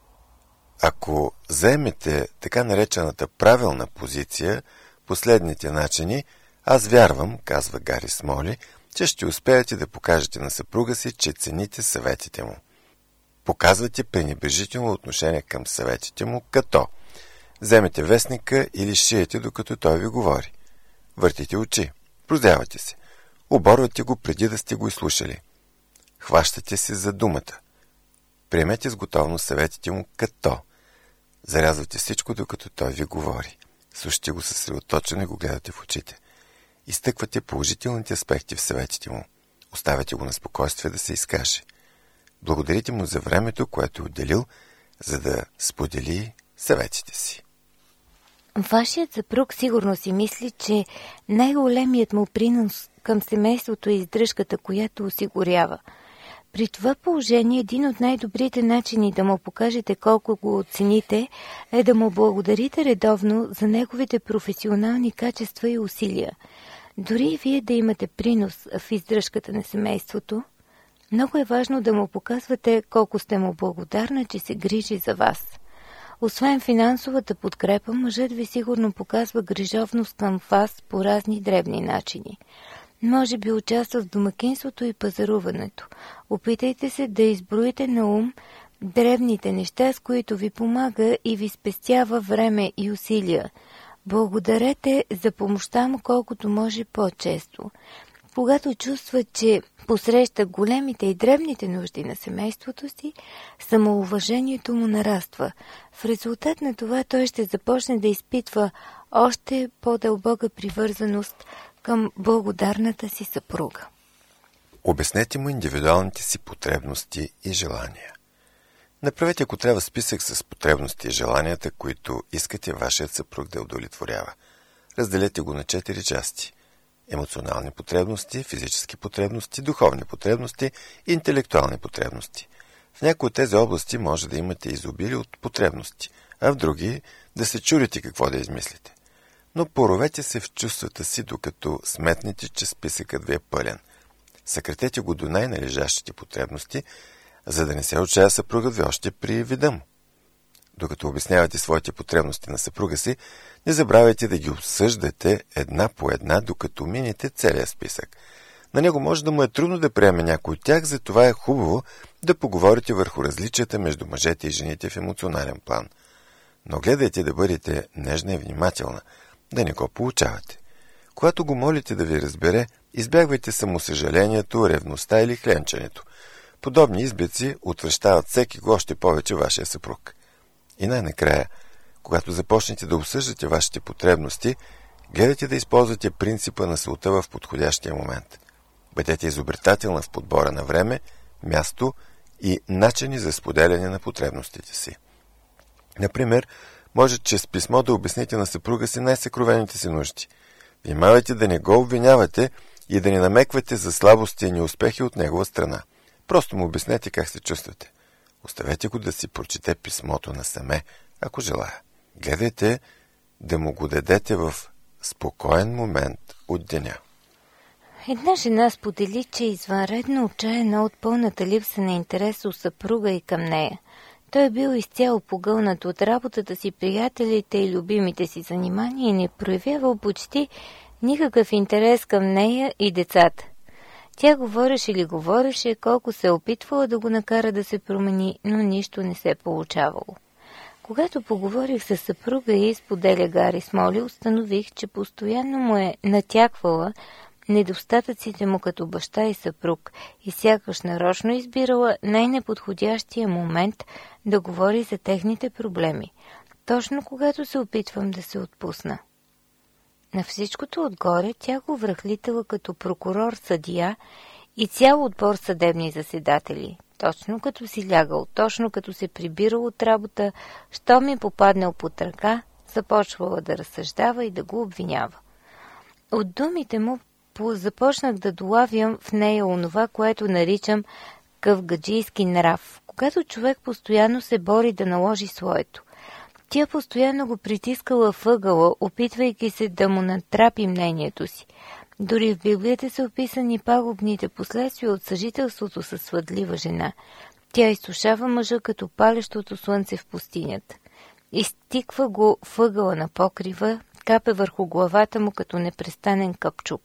Ако заемете така наречената правилна позиция, последните начини, аз вярвам, казва Гари Смоли, че ще успеете да покажете на съпруга си, че цените съветите му. Показвате пренебрежително отношение към съветите му, като вземете вестника или шиете, докато той ви говори. Въртите очи, прозявате се, оборвате го преди да сте го изслушали. Хващате се за думата. Приемете с готовност съветите му, като зарязвате всичко, докато той ви говори. Слушате го съсредоточено и го гледате в очите. Изтъквате положителните аспекти в съветите му. Оставяте го на спокойствие да се изкаже. Благодарите му за времето, което е отделил, за да сподели съветите си. Вашият съпруг сигурно си мисли, че най-големият му принос към семейството е издръжката, която осигурява. При това положение един от най-добрите начини да му покажете колко го оцените е да му благодарите редовно за неговите професионални качества и усилия. Дори и вие да имате принос в издръжката на семейството, много е важно да му показвате колко сте му благодарна, че се грижи за вас. Освен финансовата подкрепа, мъжът ви сигурно показва грижовност към вас по разни дребни начини. Може би участва в домакинството и пазаруването. Опитайте се да изброите на ум дребните неща, с които ви помага и ви спестява време и усилия. Благодарете за помощта му колкото може по-често. Когато чувства, че посреща големите и дребните нужди на семейството си, самоуважението му нараства. В резултат на това той ще започне да изпитва още по-дълбока привързаност към благодарната си съпруга. Обяснете му индивидуалните си потребности и желания. Направете, ако трябва, списък с потребности и желанията, които искате вашият съпруг да удовлетворява. Разделете го на четири части. Емоционални потребности, физически потребности, духовни потребности и интелектуални потребности. В някои от тези области може да имате изобилие от потребности, а в други да се чудите какво да измислите. Но поровете се в чувствата си, докато сметнете, че списъкът ви е пълен. Съкратете го до най-належащите потребности, за да не се отчая съпругът ви още при вида му. Докато обяснявате своите потребности на съпруга си, не забравяйте да ги обсъждате една по една, докато минете целия списък. На него може да му е трудно да приеме някой от тях, затова е хубаво да поговорите върху различията между мъжете и жените в емоционален план. Но гледайте да бъдете нежна и внимателна, да не го получавате. Когато го молите да ви разбере, избягвайте самосъжалението, ревността или хленченето. Подобни изблици отвръщават всеки го още повече вашия съпруг. И най-накрая, когато започнете да обсъждате вашите потребности, гледайте да използвате принципа на сълта в подходящия момент. Бъдете изобретателна в подбора на време, място и начини за споделяне на потребностите си. Например, може чрез писмо да обясните на съпруга си най-съкровените си нужди. Внимавайте да не го обвинявате и да не намеквате за слабости и неуспехи от негова страна. Просто му обяснете как се чувствате. Оставете го да си прочете писмото насаме, ако желая. Гледайте да му го дадете в спокоен момент от деня. Една жена сподели, че е извънредно отчаяна от пълната липса на интерес у съпруга и към нея. Той е бил изцяло погълнат от работата си, приятелите и любимите си занимания и не проявявал почти никакъв интерес към нея и децата. Тя говореше ли говореше, колко се е опитвала да го накара да се промени, но нищо не се получавало. Когато поговорих с съпруга и споделя Гари Смоли, установих, че постоянно му е натяквала недостатъците му като баща и съпруг и сякаш нарочно избирала най-неподходящия момент да говори за техните проблеми, точно когато се опитвам да се отпусна. На всичкото отгоре тя го връхлитала като прокурор, съдия и цял отбор съдебни заседатели. Точно като си лягал, точно като се прибирал от работа, що ми попаднал под ръка, започвала да разсъждава и да го обвинява. От думите му започнах да долавям в нея онова, което наричам кавгаджийски нрав, когато човек постоянно се бори да наложи своето. Тя постоянно го притискала въгъла, опитвайки се да му натрапи мнението си. Дори в Библията са описани пагубните последствия от съжителството със свъдлива жена. Тя изсушава мъжа като палещото слънце в пустинята. Изтиква го въгъла на покрива, капе върху главата му като непрестанен капчук.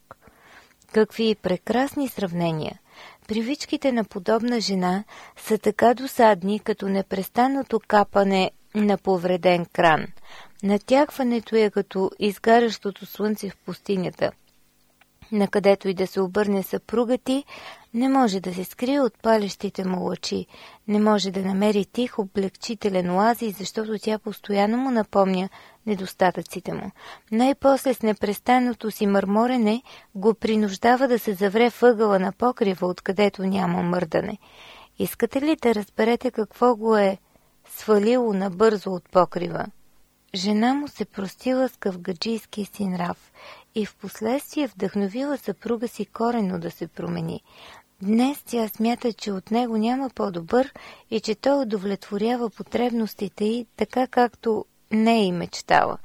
Какви прекрасни сравнения! Привичките на подобна жена са така досадни, като непрестанното капане на повреден кран. Натягването е като изгарящото слънце в пустинята. Накъдето и да се обърне съпруга ти, не може да се скрие от палещите му лъчи, не може да намери тих облегчителен оазис, защото тя постоянно му напомня недостатъците му. Най-после с непрестанното си мърморене го принуждава да се завре въгъла на покрива, откъдето няма мърдане. Искате ли да разберете какво го е свалило набързо от покрива? Жена му се простила с кавгаджийския си нрав и в последствие вдъхновила съпруга си коренно да се промени. Днес тя смята, че от него няма по-добър и че той удовлетворява потребностите й, така както не е и мечтала.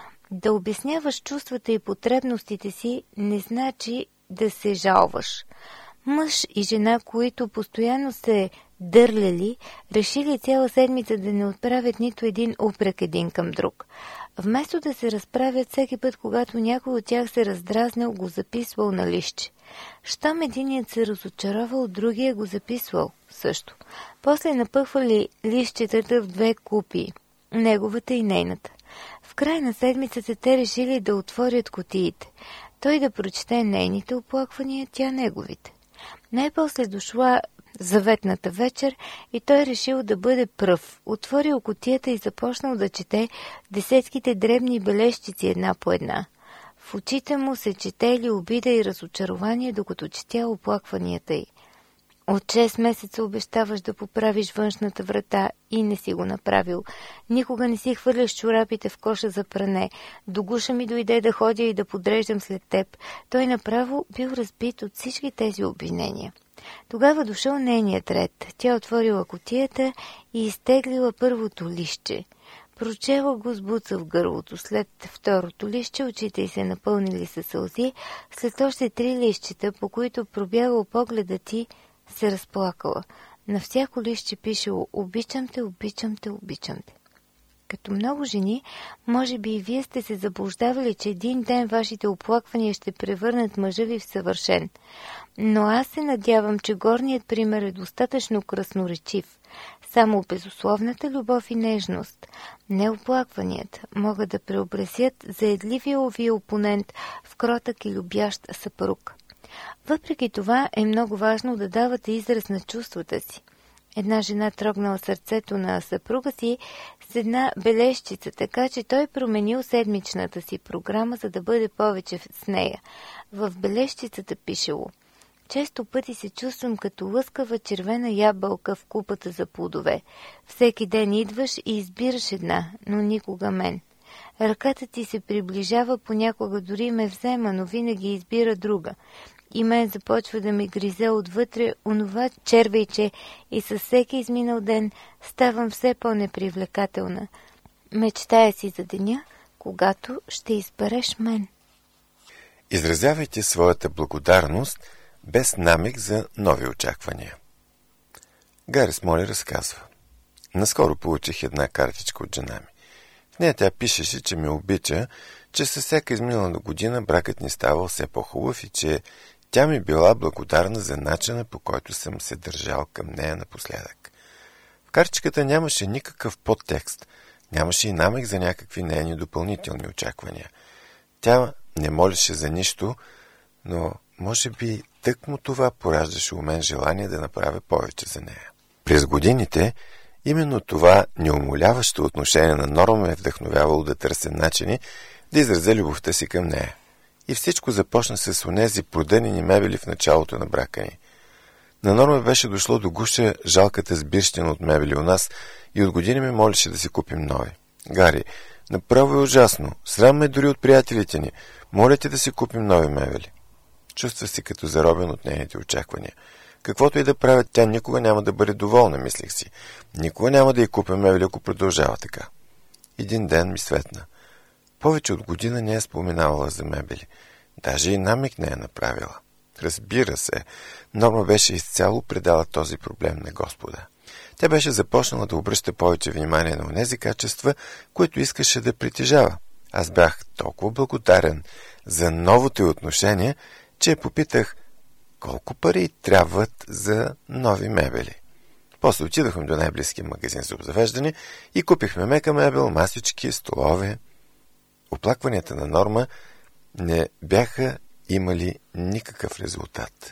Да обясняваш чувствата и потребностите си не значи да се жалваш. Мъж и жена, които постоянно се дърляли, решили цяла седмица да не отправят нито един упрек един към друг. Вместо да се разправят всеки път, когато някой от тях се раздразнил, го записвал на листче. Щом единият се разочаровал, другия го записвал също. После напъхвали листчетата в две купи, неговата и нейната. В край на седмицата те решили да отворят кутиите. Той да прочете нейните оплаквания, тя неговите. Най-после дошла заветната вечер и той решил да бъде пръв. Отворил кутията и започнал да чете десетките дребни бележчици една по една. В очите му се четели обида и разочарование, докато четя оплакванията й. От шест месеца обещаваш да поправиш външната врата и не си го направил. Никога не си хвърляш чорапите в коша за пране. До гуша ми дойде да ходя и да подреждам след теб. Той направо бил разбит от всички тези обвинения. Тогава дошъл нейният ред. Тя отворила кутията и изтеглила първото листче. Прочела го с буца в гърлото. След второто листче очите й се напълнили със сълзи. След още три листчета, по които пробягал погледа ти, се разплакала. На всяко листче пишело "Обичам те, обичам те, обичам те". Като много жени, може би и вие сте се заблуждавали, че един ден вашите оплаквания ще превърнат мъжа ви в съвършен. Но аз се надявам, че горният пример е достатъчно красноречив. Само безусловната любов и нежност, не оплакванията, могат да преобразят заедливия ви опонент в кротък и любящ съпруг. Въпреки това е много важно да давате израз на чувствата си. Една жена трогнала сърцето на съпруга си с една бележчица, така че той променил седмичната си програма, за да бъде повече с нея. В бележчицата пишело: "Често пъти се чувствам като лъскава червена ябълка в купата за плодове. Всеки ден идваш и избираш една, но никога мен. Ръката ти се приближава, понякога дори ме взема, но винаги избира друга. И мен започва да ме гризе отвътре онова червейче и със всеки изминал ден ставам все по-непривлекателна. Мечтая си за деня, когато ще избереш мен." Изразявайте своята благодарност без намек за нови очаквания. Гари Смоли разказва: "Наскоро получих една картичка от жена ми. В нея тя пишеше, че ме обича, че със всяка изминала година бракът ни ставал все по-хубав и че тя ми била благодарна за начина, по който съм се държал към нея напоследък. В картичката нямаше никакъв подтекст, Нямаше и намек за някакви нейни допълнителни очаквания. Тя не молеше за нищо, но може би тъкмо това пораждаше у мен желание да направя повече за нея. През годините именно това неумоляващо отношение на Норма ме е вдъхновявало да търся начини да изразя любовта си към нея. И всичко започна с онези продънени мебели в началото на брака ни. На Норма беше дошло до гуша жалката сбирщина от мебели у нас и от години ме молеше да си купим нови. Гари, направо е ужасно. Срам ме дори от приятелите ни. Моля ти да си купим нови мебели. Чувства си като заробен от нейните очаквания. Каквото и да правят, тя никога няма да бъде доволна, мислих си. Никога няма да й купя мебели, ако продължава така. Един ден ми светна. Повече от година не е споменавала за мебели. Даже и намек не е направила. Разбира се, Норма беше изцяло предала този проблем на Господа. Тя беше започнала да обръща повече внимание на онези качества, които искаше да притежава. Аз бях толкова благодарен за новото й отношение, че попитах колко пари трябват за нови мебели. После отидохме до най-близкия магазин за обзавеждане и купихме мека мебел, масички, столове. Оплакванията на Норма не бяха имали никакъв резултат.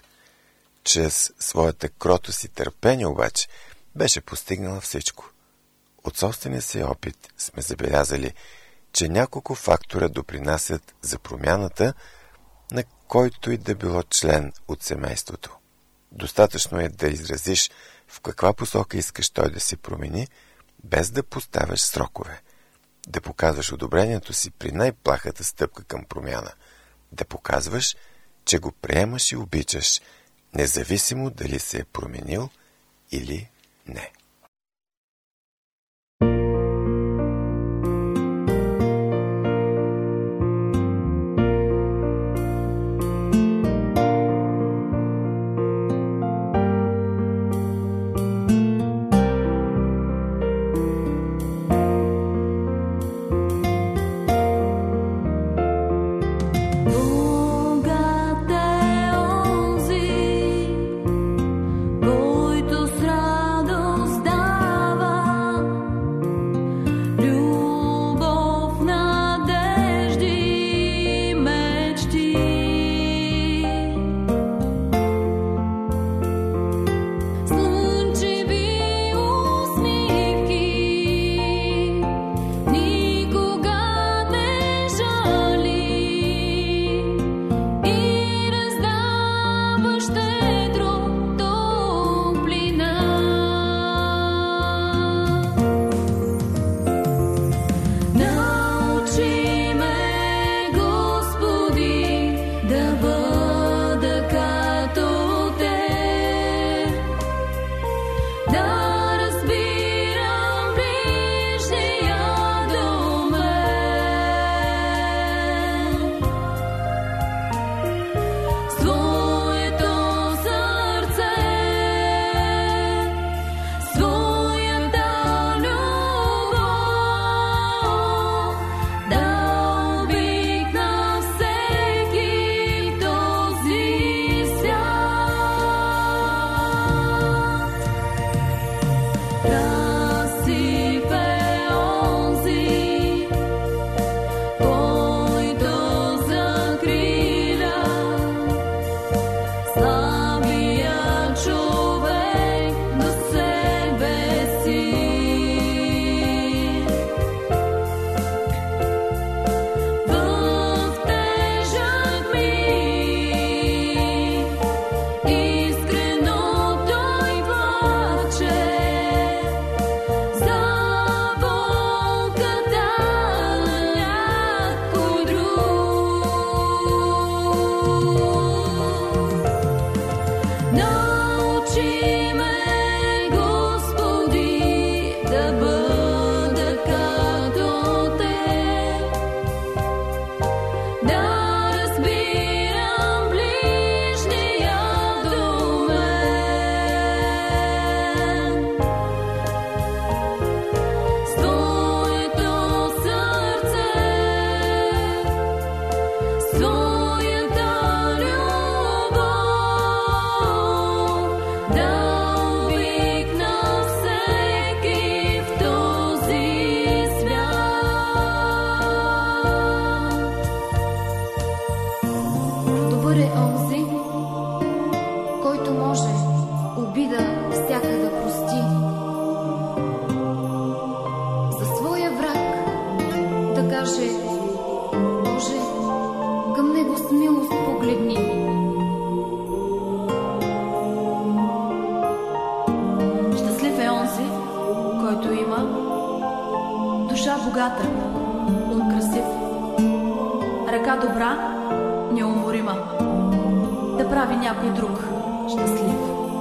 Чрез своята кротост и търпение обаче беше постигнала всичко. От собствения си опит сме забелязали, че няколко фактора допринасят за промяната на който и да било член от семейството. Достатъчно е да изразиш в каква посока искаш той да се промени, без да поставяш срокове. Да показваш одобрението си при най-плахата стъпка към промяна. Да показваш, че го приемаш и обичаш, независимо дали се е променил или не. Който с радост обида всяка да прости. За своя враг да каже: Боже, към него с милост погледни. Щастлив е онзи, който има душа богата, ум красив, ръка добра, неуморима, да прави някой друг щастлив.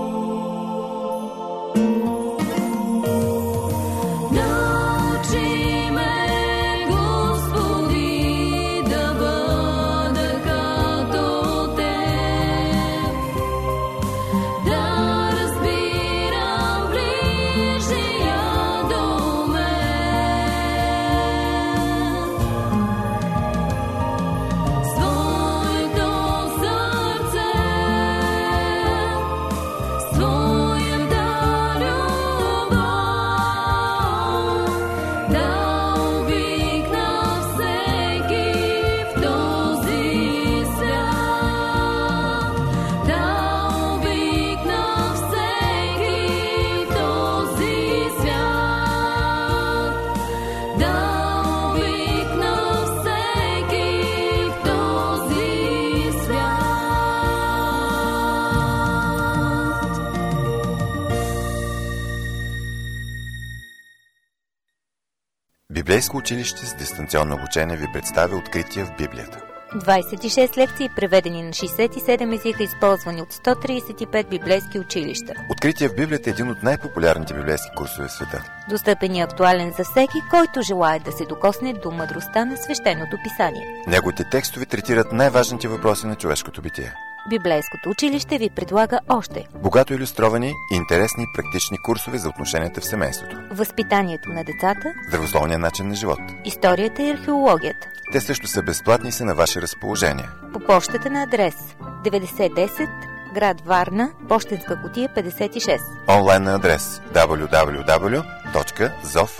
Библейско училище с дистанционно обучение ви представя Открития в Библията. двадесет и шест лекции, преведени на шейсет и седем езика, използвани от сто тридесет и пет библейски училища. Открития в Библията е един от най-популярните библейски курсове в света. Достъпен и актуален за всеки, който желае да се докосне до мъдростта на свещеното писание. Неговите текстове третират най-важните въпроси на човешкото битие. Библейското училище ви предлага още богато илюстровани и интересни и практични курсове за отношенията в семейството, възпитанието на децата, здравословния начин на живот, историята и археологията. Те също са безплатни и са на ваше разположение. По почтата на адрес деветдесет десет, град Варна, пощенска кутия петдесет и шест. Онлайн на адрес дабъл ю дабъл ю дабъл ю точка зов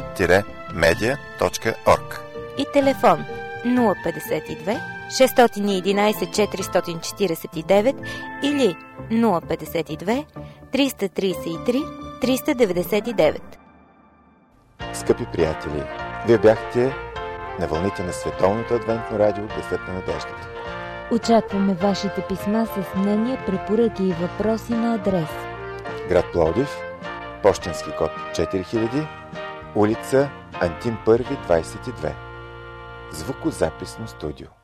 медиа точка орг и телефон нула петдесет и две, шестстотин и единадесет, четиристотин четиридесет и девет или нула петдесет и две, триста тридесет и три, триста деветдесет и девет. Скъпи приятели, вие бяхте на вълните на Световното адвентно радио Гласът на надеждата. Очакваме вашите писма с мнения, препоръки и въпроси на адрес: град Пловдив, пощенски код четири хиляди, улица Антим първи, двадесет и две. Звукозаписно студио.